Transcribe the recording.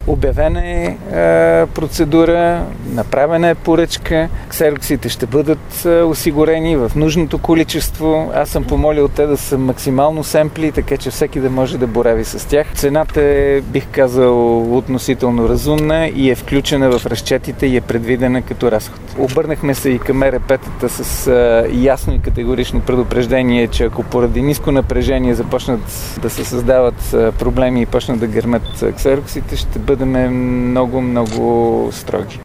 Обявена е процедура, направена е поръчка, ксероксите ще бъдат осигурени в нужното количество. Аз съм помолил те да са максимално семпли, така че всеки да може да борави с тях. Цената е, бих казал, относително разумна и е включена в разчетите и е предвидена като разход. Обърнахме се и към ЕРП-тата с ясно и категорично предупреждение, че ако поради ниско напрежение започнат да се създават проблеми и почнат да гърмят ксероксите, ще бъдем много строги.